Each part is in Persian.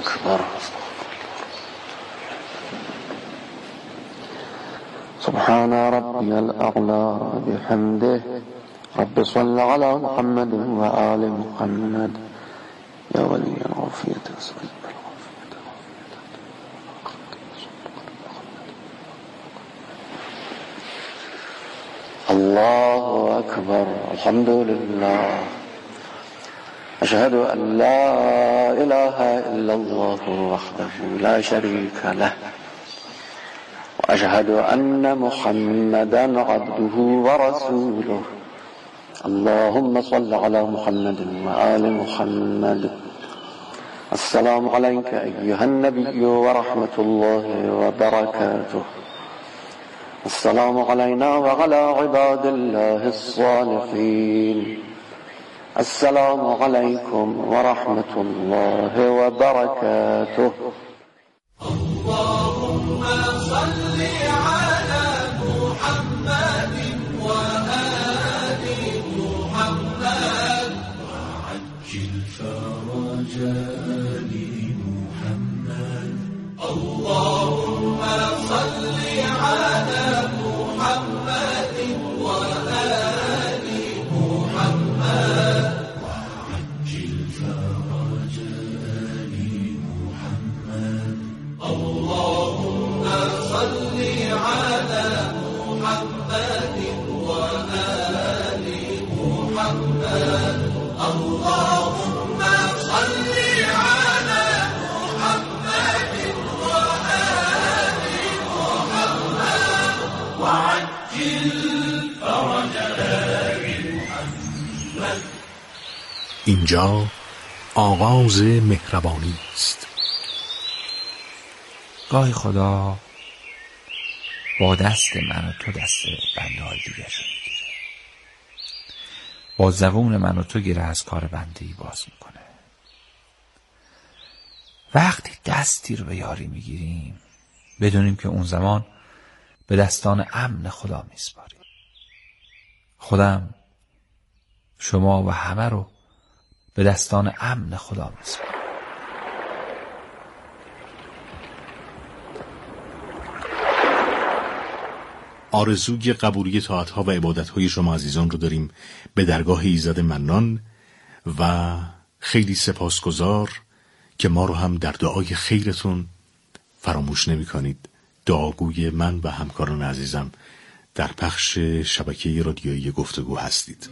أكبر. سبحان ربي الأعلى بحمده. رب صل على محمد وآل محمد يا ولي العافية أسألك العافية. الله أكبر. الحمد لله. أشهد أن لا إله إلا الله وحده لا شريك له وأشهد أن محمدا عبده ورسوله. اللهم صل على محمد وآل محمد. السلام عليك أيها النبي ورحمة الله وبركاته. السلام علينا وعلى عباد الله الصالحين. السلام عليكم ورحمة الله وبركاته. اللهم صل على محمد وآل محمد وعجل فرجاء محمد. اللهم صل على محمد وآل محمد وعجل فرجاء محمد. اللهم صل على محمد وآل محمد. اللهم صل على محمد وآل محمد وعجل فرجاء محمد. اینجا آغاز مهربانی است. گاهی خدا با دست من و تو دست بنده های دیگر رو میگیره، با زبون من و تو گره از کار بندهی باز میکنه. وقتی دستی رو به یاری میگیریم بدونیم که اون زمان به دستان امن خدا میسپاریم. خودم، شما و همه رو به دستان امن خدا میسپاریم. آرزوی قبولی طاعت‌ها و عبادت‌های شما عزیزان رو داریم به درگاه ایزد منان و خیلی سپاسگزار که ما رو هم در دعای خیرتون فراموش نمی‌کنید. دعاگوی من و همکاران عزیزم در پخش شبکه رادیویی گفتگو هستید.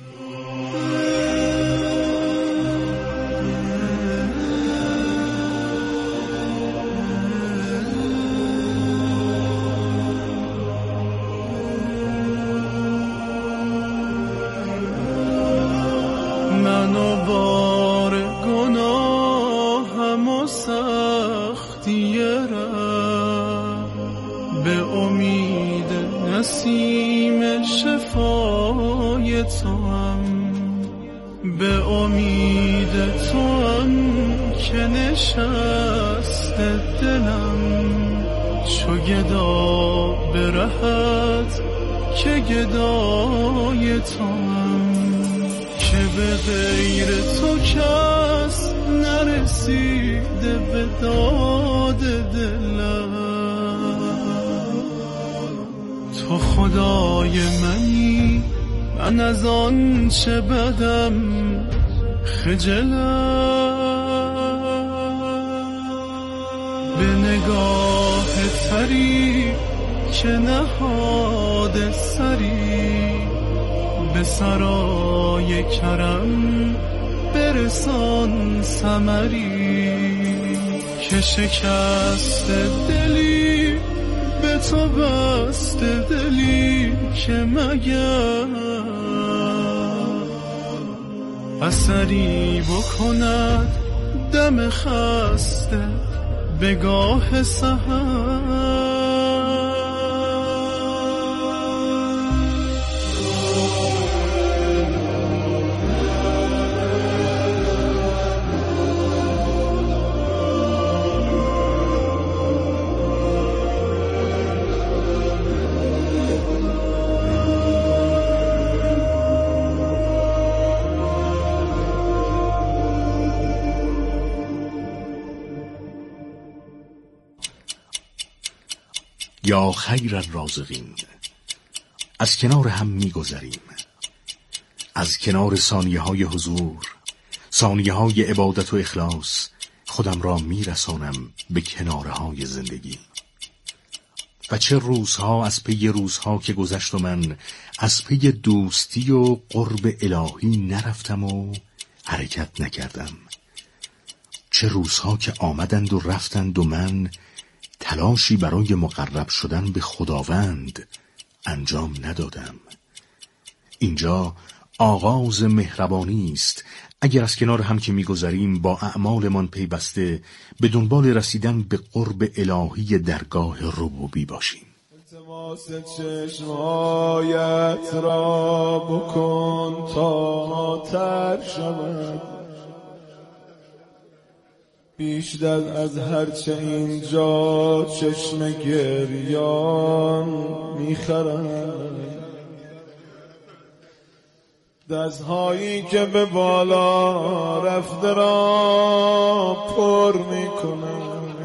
منو بار گناهم و سختی رم، به امید نسیم شفای تو هم، به امید تو هم که نشست دلم، چو گدا به رهت که گدای تو هم، که به غیر تو کس نرسیده به داد دلم. تو خدای منی، من از آن چه بدم خجلم، به نگاه تری که نهاد سری، به سرای کرم برسان ثمری، که شکست دلی به تو بست دلی، که مگر اثری بکند دم خسته به گاه سحر. یا خیر الرازقین. از کنار هم می‌گذریم، از کنار ثانیه های حضور، ثانیه های عبادت و اخلاص خودم را میرسانم به کناره های زندگی. و چه روزها از پی روزها که گذشت و من از پی دوستی و قرب الهی نرفتم و حرکت نکردم. چه روزها که آمدند و رفتند و من تلاشی برای مقرب شدن به خداوند انجام ندادم. اینجا آغاز مهربانی است اگر از کنار هم که می‌گذریم با اعمالمان پیوسته به دنبال رسیدن به قرب الهی درگاه ربوبی باشیم. التماس چشمایت را بکن تا تر شود، بیشتر از هرچه اینجا چشم گریان میخرد. دستهایی که به بالا رفته را پر میکنند،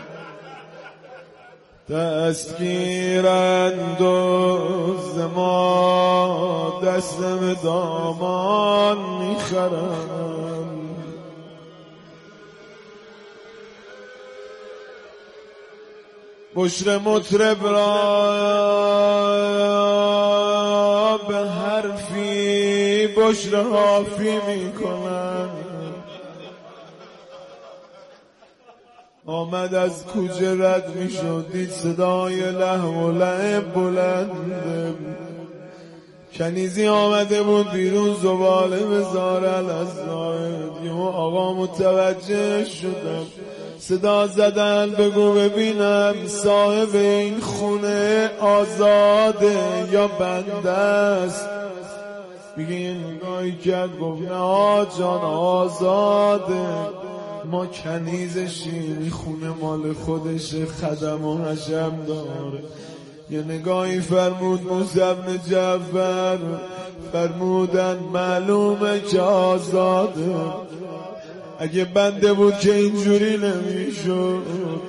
دستگیرند و زما دست به دامان میخرند. بشر مطرب را به حرفی بشر حافی میکنند. آمد از کوچه رد میشد، دید صدای لهو و لعب بلنده. کنیزی آمده بود بیرون زباله بذارن از زاید. یهو آقا متوجه شدم، صدا زدن بگو ببینم صاحب این خونه آزاده یا بنده است. میگه یه نگاهی کرد گفت نه آقا جان آزاده، ما کنیزشیم، خونه مال خودشه، خدم و حشم داره. یه نگاهی فرمود موسی بن جعفر، فرمودن معلومه که آزاده. اگه بنده بود که اینجوری نمیشد.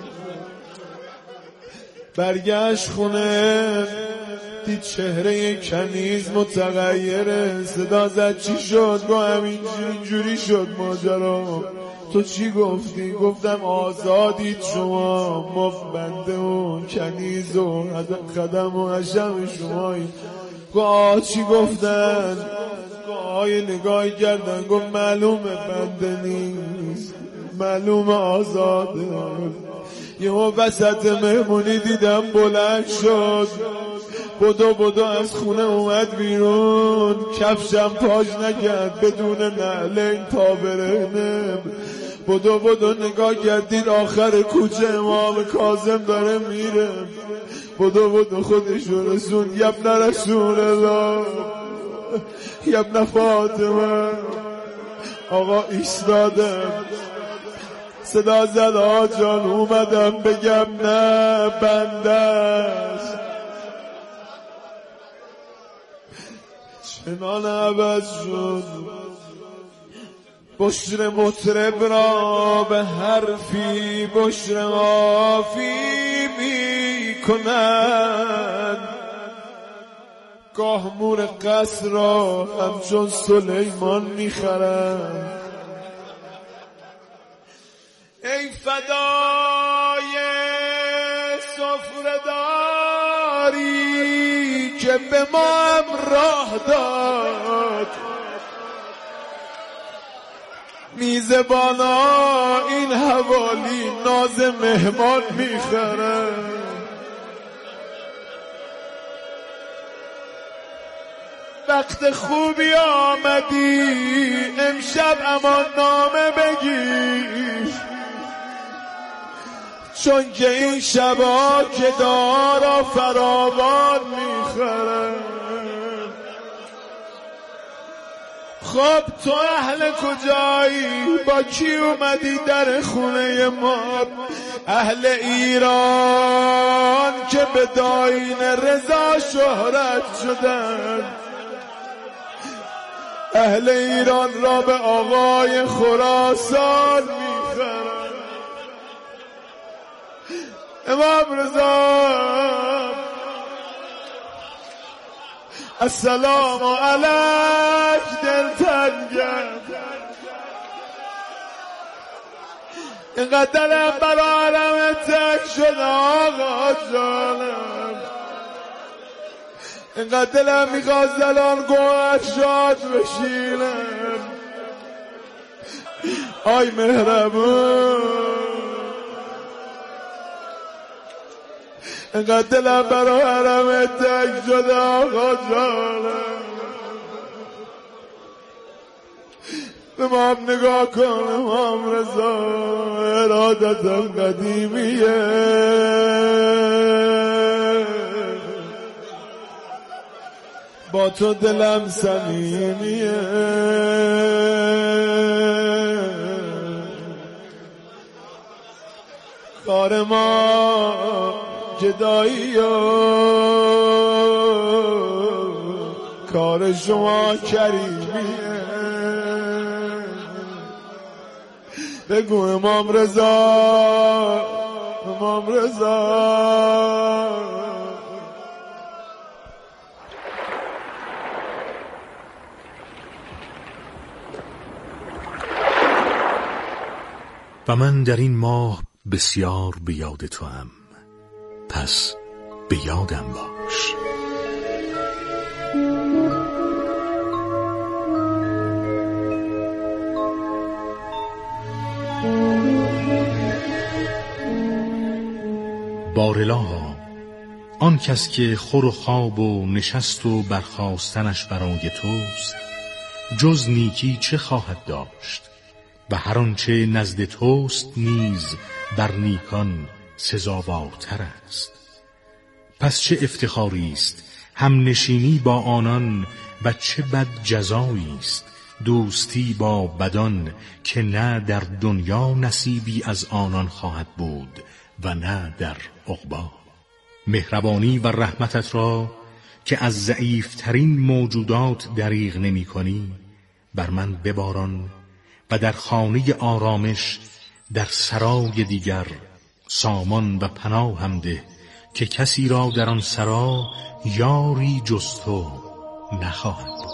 برگشت خونه، دید چهره کنیز متغیره. صدا زد چی شد؟ گفت اینجوری شد ماجرا. تو چی گفتی؟ گفتم آزادید شما، مفت بنده و کنیز و خدم و حشم شمایی. گفت چی گفتن؟ آقای نگاهی کردن، گفت معلومه بنده نیست، معلومه آزاده. یهو وسط مهمونی دیدم بلند شد، بدو از خونه اومد بیرون، کفشم پاش نکرد، بدون نعلین پا برهنه. بدو نگاه کردید آخر کوچه امام کاظم داره میره. بدو خودش رو رسون، یبن رسول الله، یبن فاطمه. آقا ایستادم، صدا زد آقا جان اومدم بگم نه بنده است. چنان عوض شد. بشر مطرب را به حرفی بشر حافی می کنند. گاه مور قصر را همچون سلیمان می خرند. ای فدای سفره‌داری که به ما هم راه داد. میزبانا این حوالی ناز مهمان میخرن. وقت خوبی آمدی امشب امان نامه بگیر، چون که این شبا که دارا فراوان میخرن. خب تو اهل کجایی؟ با کی اومدی در خونه ما؟ اهل ایران که به داین رضا شهرت شدن. اهل ایران را به آقای خراسان میخرن. امام رضا السلام علیک دلتنگم، اینقدر دلم برا حرم تنگ شده آقا جانم، اینقدر دلم میخواد زلان گوهر شاد بشینم. آی مهربون، اینقدر دلم برا حرم تنگ شده آقا جانم، به ما هم نگاه کن امام رضا، ارادتم قدیمیه، با تو دلم صمیمیه، کار ما جدایی و کار شما کریمیه. بگو امام رضا، امام رضا. و من در این ماه بسیار به یاد تو هم، پس به یادم باش. بارالها، آن کس که خور و خواب و نشست و برخاستنش برای توست، جز نیکی چه خواهد داشت؟ و هر آنچه نزد توست نیز بر نیکان سزاوارتر است. پس چه افتخاری است هم نشینی با آنان، و چه بد جزایی است دوستی با بدان، که نه در دنیا نصیبی از آنان خواهد بود و نه در عقبی. مهربانی و رحمتت را که از ضعیفترین موجودات دریغ نمی کنی بر من بباران، و در خانه آرامش در سرای دیگر سامان و پناهم ده، که کسی را در آن سرا یاری جز تو نخواهد بود.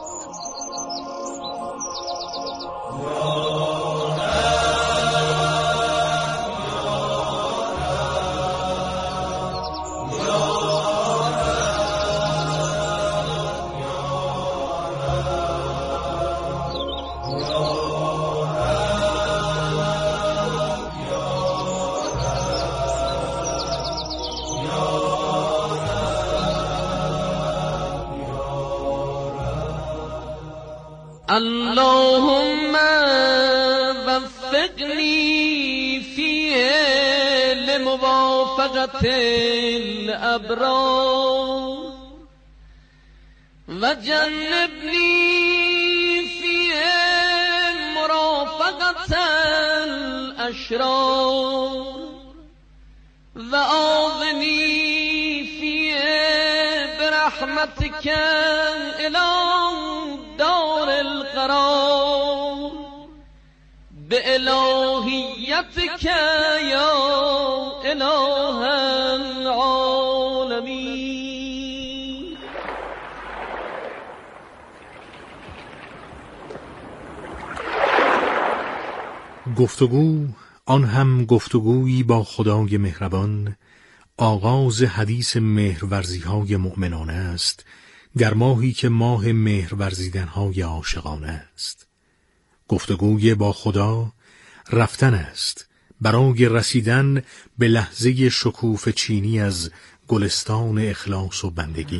اللهم وفقني فيه لموافقة الأبرار، وجنبني فيه مرافقة الأشرار، وآوِني فيه برحمتك إلى دار القرار، بإلهيتك يا إله العالمين. گفتگو، آن هم گفتگویی با خدای مهربان، آغاز حدیث مهرورزی‌های مؤمنانه است در ماهی که ماه مهرورزیدن‌های عاشقانه است. گفتگوی با خدا رفتن است برای رسیدن به لحظه شکوفه چینی از گلستان اخلاص و بندگی.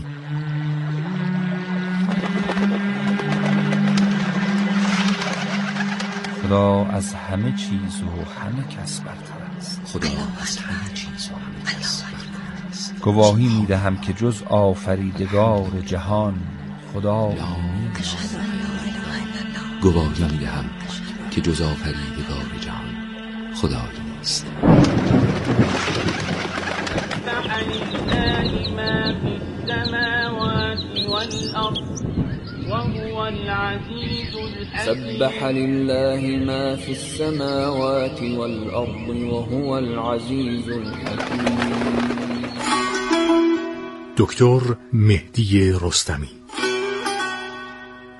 خدا از همه چیز و همه کس برتر است. خدا از همه چیز و همه کس برتر است. گواهی می‌دهم که جز آفریدگار جهان خدا نیست. گواهی می‌دهم که جز آفریدگار جهان خدا نیست. سبح لله ما في السماوات والأرض وهو العزيز الحكيم. دکتر مهدی رستمی.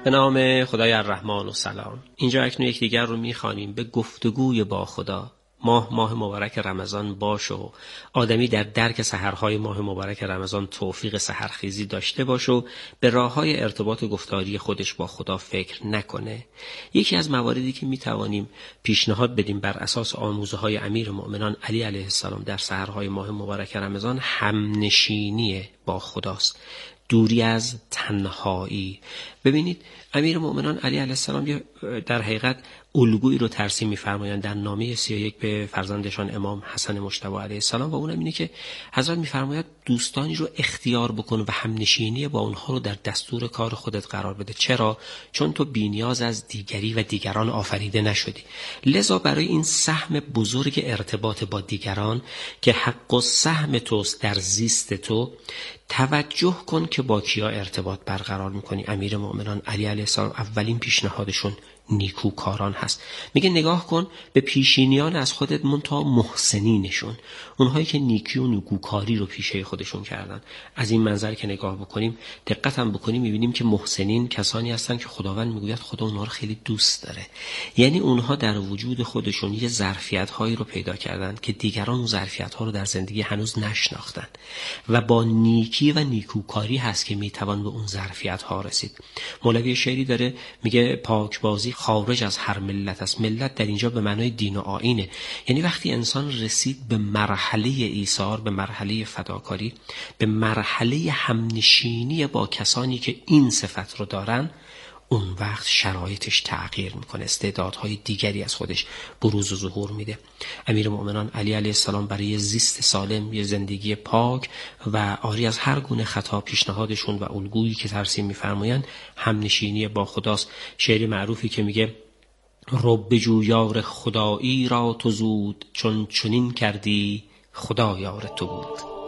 به نام خدای الرحمن و سلام. اینجا اکنون یکدیگر رو میخوانیم به گفتگوی با خدا. ماه مبارک رمضان باش و آدمی در درک سحرهای ماه مبارک رمضان توفیق سحرخیزی داشته باش و به راههای ارتباط گفتاری خودش با خدا فکر نکنه. یکی از مواردی که میتوانیم پیشنهاد بدیم بر اساس آموزه های امیر مؤمنان علی علیه السلام در سحرهای ماه مبارک رمضان همنشینی با خداست، دوری از تنهایی. ببینید امیر مؤمنان علی علیه السلام در حقیقت الگویی رو ترسیم می‌فرمایند در نامه 31 به فرزندشان امام حسن مجتبی علیه السلام، و اونم اینه که حضرت می‌فرماید دوستانی رو اختیار بکن و همنشینی با اونها رو در دستور کار خودت قرار بده. چرا؟ چون تو بی‌نیاز از دیگری و دیگران آفریده نشدی. لذا برای این سهم بزرگ ارتباط با دیگران که حق و سهم توست در زیست تو، توجه کن که با کیا ارتباط برقرار می‌کنی. امیر مؤمنان علی علیه السلام اولین پیشنهادشون نیکوکاران هست. میگه نگاه کن به پیشینیان از خودت، منتها محسنینشون، اونهایی که نیکی و نیکوکاری رو پیشه خودشون کردن. از این منظر که نگاه بکنیم، دقت هم بکنیم، میبینیم که محسنین کسانی هستن که خداوند میگوید خدا اونها رو خیلی دوست داره. یعنی اونها در وجود خودشون یه ظرفیت هایی رو پیدا کردن که دیگران اون ظرفیت ها رو در زندگی هنوز نشناختن و با نیکی و نیکوکاری هست که میتوان به اون ظرفیت ها رسید. مولوی شعری داره میگه پاکبازی خارج از هر ملت است. ملت در اینجا به معنای دین و آیینه. یعنی وقتی انسان رسید به مرحله ایثار، به مرحله فداکاری، به مرحله همنشینی با کسانی که این صفت رو دارن، اون وقت شرایطش تغییر میکنه، استعدادهای دیگری از خودش بروز و ظهور میده. امیر مؤمنان علی علیه السلام برای زیست سالم، یه زندگی پاک و عاری از هر گونه خطا، پیشنهادشون و الگویی که ترسیم میفرمایند همنشینی با خداست. شعر معروفی که میگه رب جو یار خدایی را تو زود، چون چنین کردی خدا یار تو بود.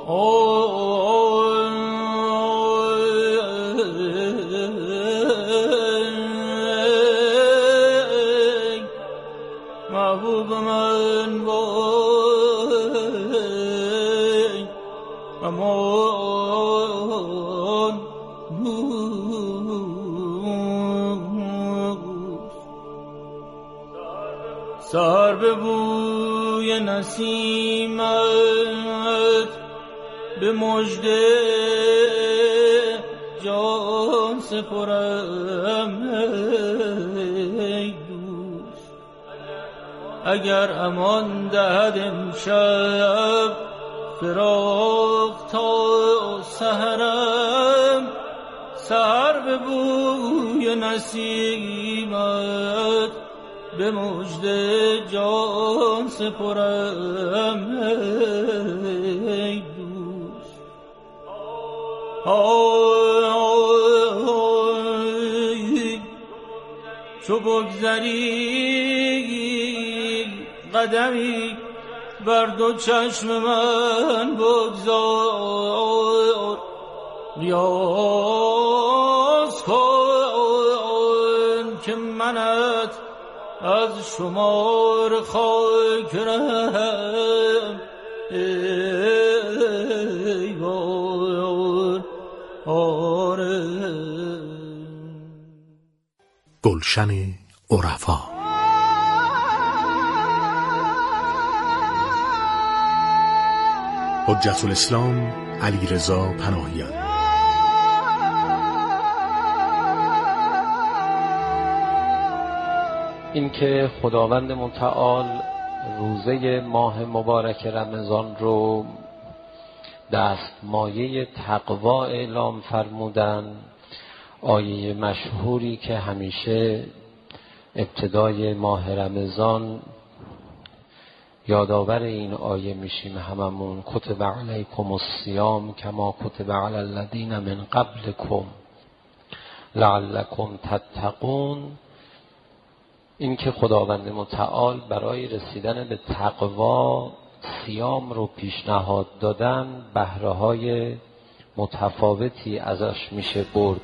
محبوب من وای امان سهر به بوی نسیمت به مژده جان سپرم ای دوست، اگر امان دهد امشب فراق تا سحرم، سحر به بوی نسیمت به مژده جان سپرم ای دوست. چو بگذری قدمی بر دو چشم من بگذار، نیاز کن که منت از شمار خاک رم ای بار آره. گلشن عرفا. حجت الاسلام علیرضا پناهیان. این که خداوند متعال روزه ماه مبارک رمضان رو دستمایه تقوا اعلام فرمودن، آیه مشهوری که همیشه ابتدای ماه رمضان یادآور این آیه میشیم هممون، کتب علیکم الصیام کما کتب علی الذین من قبلکم لعلکم تتقون. این که خداوند متعال برای رسیدن به تقوا صیام رو پیشنهاد دادن، بهره‌های متفاوتی ازش میشه برد.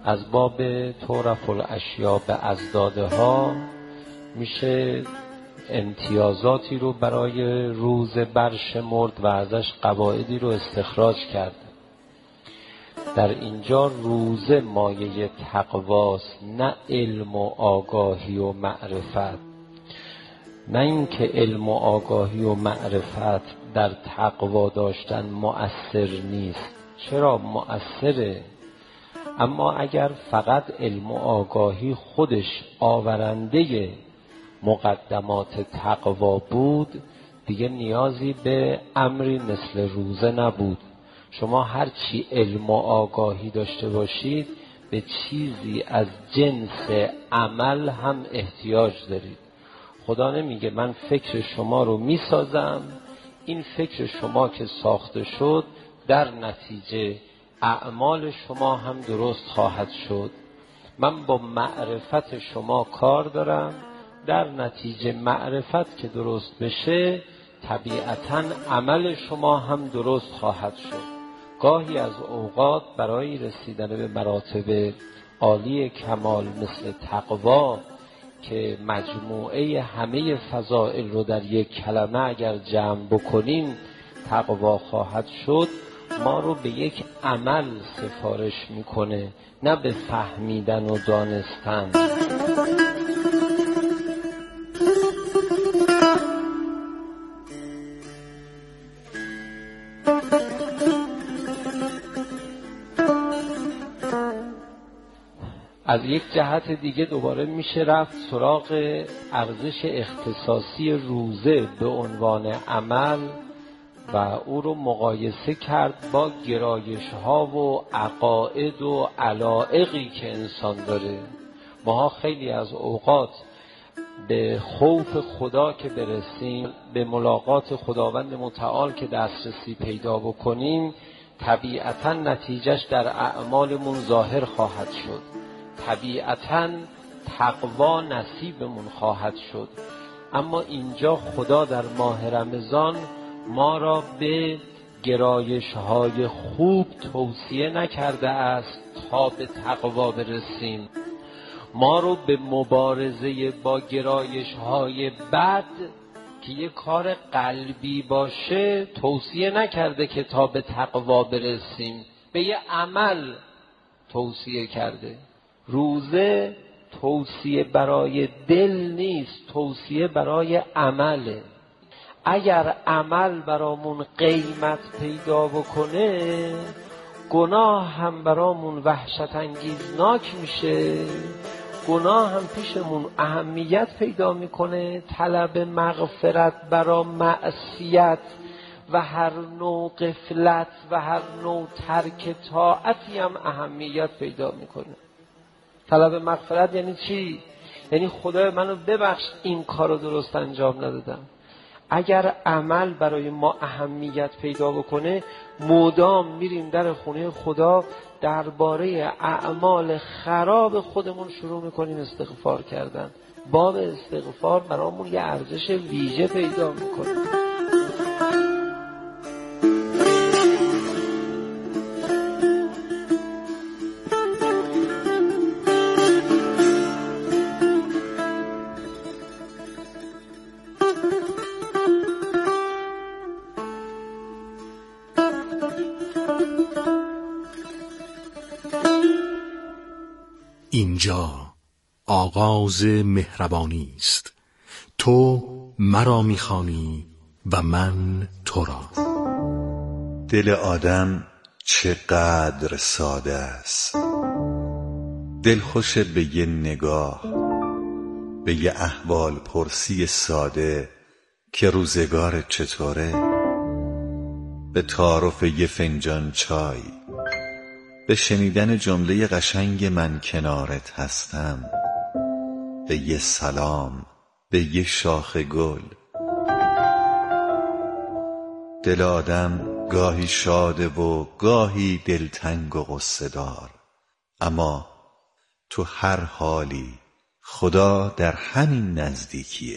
از باب تعرف الاشیاء به ازدادها میشه امتیازاتی رو برای روزه برشمرد و ازش قواعدی رو استخراج کرد. در اینجا روزه مایه تقواست، نه علم و آگاهی و معرفت. نه اینکه علم و آگاهی و معرفت در تقوا داشتن مؤثر نیست، چرا مؤثره، اما اگر فقط علم و آگاهی خودش آورنده مقدمات تقوا بود دیگه نیازی به امری مثل روزه نبود. شما هر چی علم و آگاهی داشته باشید به چیزی از جنس عمل هم احتیاج دارید. خدا نمیگه من فکر شما رو میسازم، این فکر شما که ساخته شد در نتیجه اعمال شما هم درست خواهد شد. من با معرفت شما کار دارم، در نتیجه معرفت که درست بشه طبیعتاً عمل شما هم درست خواهد شد. گاهی از اوقات برای رسیدن به مراتب عالی کمال مثل تقوا که مجموعه همه فضائل رو در یک کلمه اگر جمع بکنیم تقوا خواهد شد، ما رو به یک عمل سفارش میکنه، نه به فهمیدن و دانستن. از یک جهت دیگه دوباره میشه رفت سراغ ارزش اختصاصی روزه به عنوان عمل و او رو مقایسه کرد با گرایش ها و عقاید و علایقی که انسان داره. ماها خیلی از اوقات به خوف خدا که برسیم، به ملاقات خداوند متعال که دسترسی پیدا بکنیم، طبیعتاً نتیجهش در اعمالمون ظاهر خواهد شد، طبیعتاً تقوا نصیبمون خواهد شد. اما اینجا خدا در ماه رمضان ما را به گرایش های خوب توصیه نکرده است تا به تقوا برسیم، ما رو به مبارزه با گرایش های بد که یک کار قلبی باشه توصیه نکرده که تا به تقوا برسیم، به یه عمل توصیه کرده. روزه توصیه برای دل نیست، توصیه برای عمله. اگر عمل برامون قیمت پیدا بکنه گناه هم برامون وحشت انگیزناک میشه، گناه هم پیشمون اهمیت پیدا میکنه، طلب مغفرت برای معصیت و هر نوع غفلت و هر نوع ترک طاعتی هم اهمیت پیدا میکنه. طلب مغفرت یعنی چی؟ یعنی خدای منو ببخش این کارو درست انجام ندادم. اگر عمل برای ما اهمیت پیدا بکنه مدام میریم در خونه خدا درباره اعمال خراب خودمون شروع میکنیم استغفار کردن. باب استغفار برامون یه ارزش ویژه پیدا میکنه. اینجا آغاز مهربانی است. تو مرا می‌خوانی و من تو را. دل آدم چقدر ساده است، دلخوش به یه نگاه، به یه احوال پرسی ساده که روزگار چطوره، به تعارف یه فنجان چای، به شنیدن جمله قشنگ من کنارت هستم، به یه سلام، به یه شاخ گل. دل آدم گاهی شاده و گاهی دلتنگ و غصه دار، اما تو هر حالی خدا در همین نزدیکیه.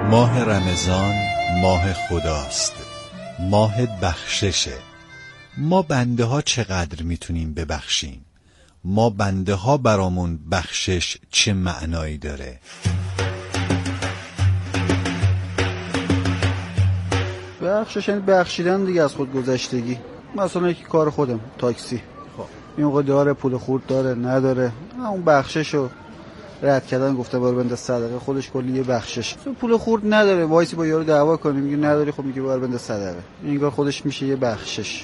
ماه رمضان ماه خداست، ماه بخششه. ما بنده ها چقدر میتونیم ببخشیم؟ ما بنده ها برامون بخشش چه معنایی داره؟ بخشش یعنی بخشیدن دیگه از خود گذشتگی. مثلا یکی کار خودم تاکسی، این موقع داره پول خورد داره نداره، اون بخششو رد کردن گفته بار بنده صدقه، خودش کلی یه بخشش. پول خورد نداره وایسی با یارو دعوا کنیم میگه نداری، خب میگه بار بنده صدقه، اینگار خودش میشه یه بخشش.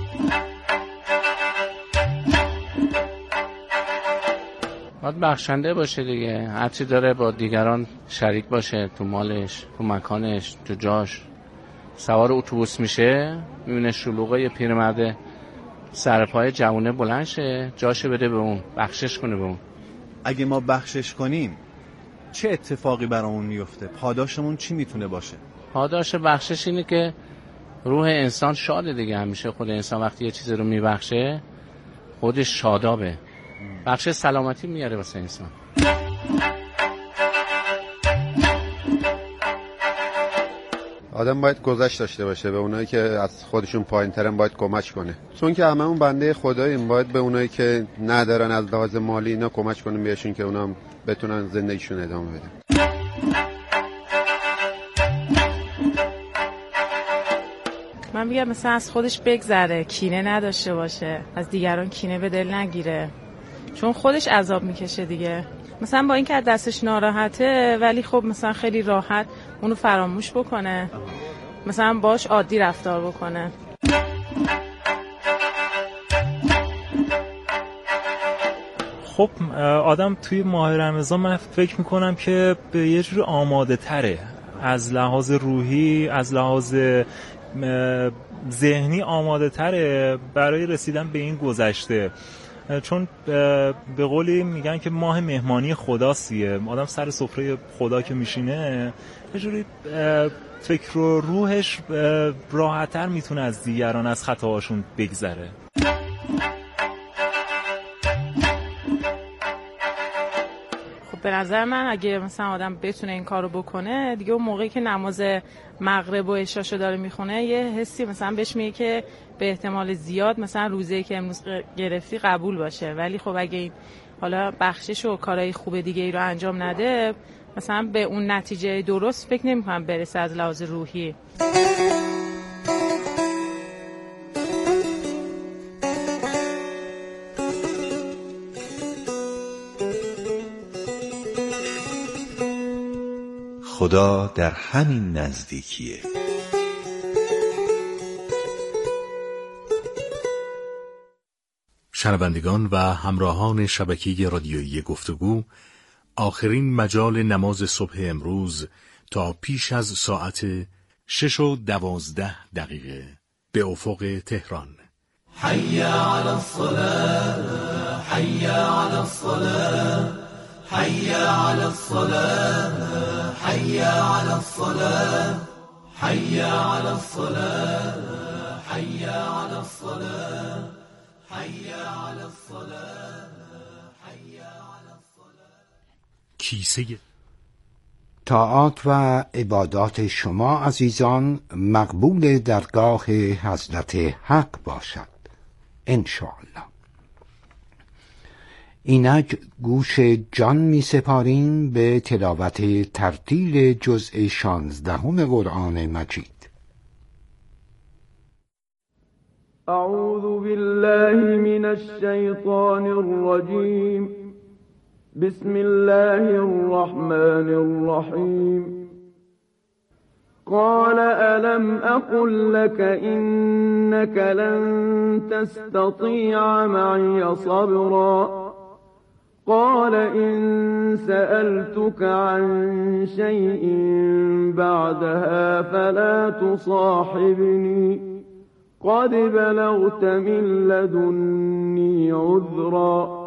باید بخشنده باشه دیگه، هرچی داره با دیگران شریک باشه، تو مالش، تو مکانش، تو جاش. سوار اتوبوس میشه میبینه شلوغه، یه پیرمرد سرپای جوونه بلند شه جاشه بده به اون، بخشش کنه به اون. اگه ما بخشش کنیم چه اتفاقی برامون میفته؟ پاداشمون چی میتونه باشه؟ پاداش بخشش اینه که روح انسان شاده دیگه. همیشه خود انسان وقتی یه چیزی رو میبخشه خودش شادابه. بخش سلامتی میاره واسه انسان. آدم باید گذشت داشته باشه، به اونایی که از خودشون پایین‌ترن باید کمک کنه، چون که هممون بنده خداییم. باید به اونایی که ندارن از لحاظ مالی اینا کمک کنیم بهشون که اونا هم بتونن زندگیشون ادامه بدن. من میگم مثلا از خودش بگذره، کینه نداشته باشه، از دیگران کینه به دل نگیره، چون خودش عذاب میکشه دیگه. مثلا با این که دستش ناراحته ولی خب مثلا خیلی راحت اونو فراموش بکنه، مثلا باش عادی رفتار بکنه. خب آدم توی ماه رمضان من فکر میکنم که به یه جور آماده تره، از لحاظ روحی، از لحاظ ذهنی آماده تره برای رسیدن به این گذشته. چون به قولی میگن که ماه مهمانی خداستیه، آدم سر سفره خدا که میشینه یه جوری فکر و روحش راحت‌تر میتونه از دیگران، از خطاهاشون بگذره. به نظر من اگه مثلا آدم بتونه این کارو بکنه دیگه، اون موقعی که نماز مغرب و عشاشو داره میخونه یه حسی مثلا بهش میگه که به احتمال زیاد مثلا روزی که امروز گرفتی قبول باشه. ولی خب اگه این حالا بخشش و کارهای خوب دیگه ای رو انجام نده، مثلا به اون نتیجه درست فکر نمی‌کنم برسه از لحاظ روحی. خدا در همین نزدیکیه. شنوندگان و همراهان شبکه رادیویی گفتگو، آخرین مجال نماز صبح امروز تا پیش از ساعت 6:12 به افق تهران. حي على الصلاة حي على الصلاة حي على الصلاة حي على الصلاة حي على الصلاة حي على الصلاة حي على الصلاة حي على الصلاة. کیسه طاعات و عبادات شما عزیزان مقبول درگاه حضرت حق باشد انشاءالله. اینک گوش جان می سپاریم به تلاوت ترتیل جزء 16 قرآن مجید. اعوذ بالله من الشیطان الرجیم. بسم الله الرحمن الرحیم. قال ألم أقل لك إنك لن تستطيع معي صبرا قال إن سألتك عن شيء بعدها فلا تصاحبني قد بلغت من لدني عذرا